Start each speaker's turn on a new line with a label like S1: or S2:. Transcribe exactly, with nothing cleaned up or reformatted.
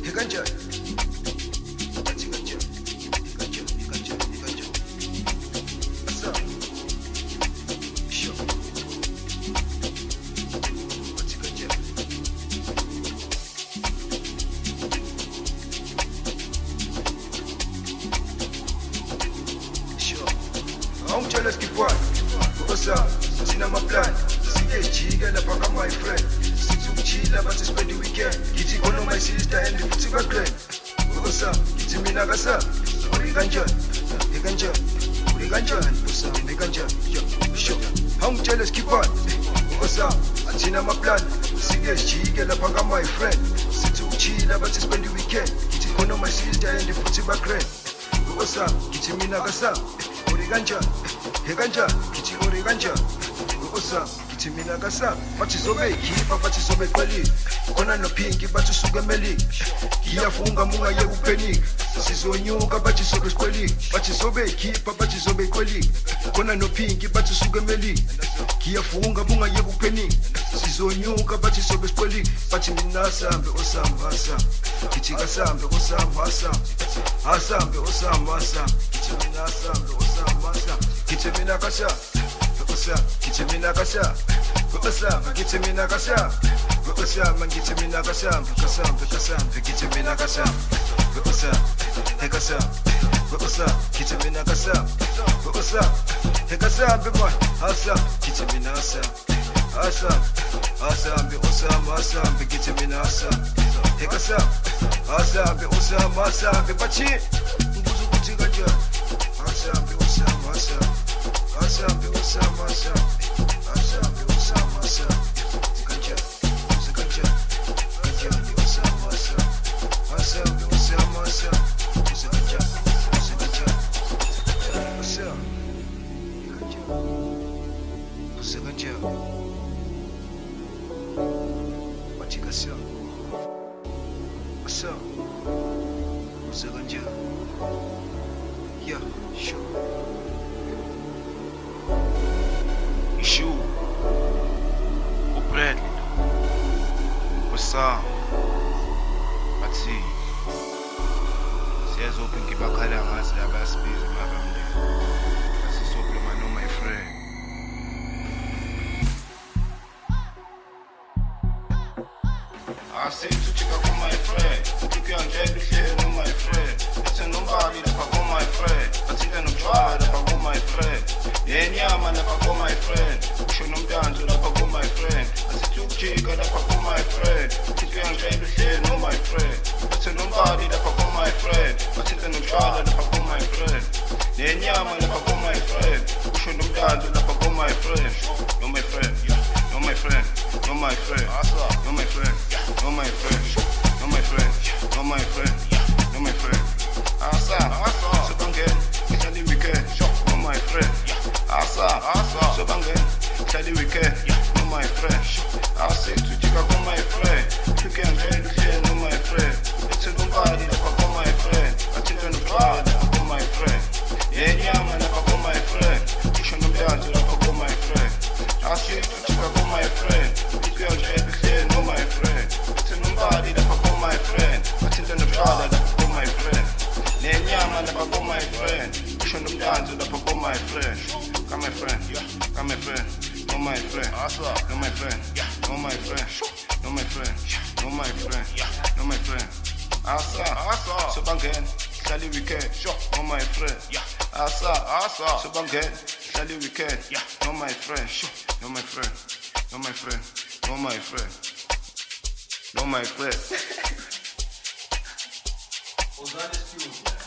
S1: kanjani bathi kanjani kanjani kanjani kanjani asa sho bathi kanjani sho awungitshela skipwani osa sina maplan sikejika lapha ka my friend sithi ukuchila bathi spend the weekend ngithi khona my sister and futhi ba grand osa ngithi mina kasa uri kanjani ekanjani uri kanjani osa ekanjani sho awungitshela skipwani osa athina maplan sikejika lapha ka my friend sithi ukuchila bathi spend the weekend ngithi khona my sister and futhi ba grand osa ngithi mina kasa uri kanjani ekanjani ngithi uri kanjani osa ngithi mina kasa bathi sobe khipha bathi sobe qelile khona nophinki bathi suke emelini ngiyafunga munga ye upanic sizonyuka bathi sobe siqelile bathi sobe khipha bathi sobe qelile khona nophinki bathi suke emelini ngiyafunga munga ye upanic sizonyuka bathi sobe siqelile bathi mina sambe osamba sambe ngithi kasambe osamba sambe asambe osamba sambe ngithi mina sambe osamba sambe ngithi mina kasa osa ngithi mina kasa osa ngithi mina kasa osa ngithi mina kasa kasa kasa ngithi mina kasa osa ekasa osa ngithi mina kasa osa ekasa boy asa ngithi mina asa asa asa be osa asa ngithi mina asa ekasa asa be osa asa be bathi ngibuza ukuthi kanjani asa be osa asa asa be osa asa asa be osa asa kanjani kanjani kanjani osa asa asa be osa asa kanjani kanjani osa kanjani osa kanjani bathi kasa osa osa kanjani yeah sure Ishu uBradley Wasa bathi siyazophi ngibakhala ngazi laba sibiza mabamle asisophuma no my friend I say to check up on my friend you can get the shit on my friend it's nobody that on my friend I think I'm try that on my friend yenyama lapha my friend usho nomntanzo lapha my friend asithi ukujika lapha my friend uthi uyangitshela uhlelo no my friend uthi nobody lapha my friend asithi nokuqala lapha my friend yenyama lapha my friend usho nomntanzo lapha my friend no my friend no my friend no my friend no my friend no my friend no my friend no my friend no my friend asa asa sobangena ngihlala weekend no my friend asa asa sobangena ngihlala weekend no my friend asa tujika con my friend you can get it no my friend it's nobody lapha my friend athinta noqala lapha my friend yenyama lapha my friend usho nomntanzo lapha my friend asa tujika con my friend you can get it no my friend it's nobody lapha my friend athinta noqala lapha my friend yenyama lapha my friend usho nomntanzo lapha my friend come my friend come my friend no my friend no my friend no my friend no my friend no my friend no my friend asa asa sobangena hlala weekend no my friend asa asa sobangena hlala weekend no my friend no my friend no my friend no my friend no my friend
S2: Ozane Studio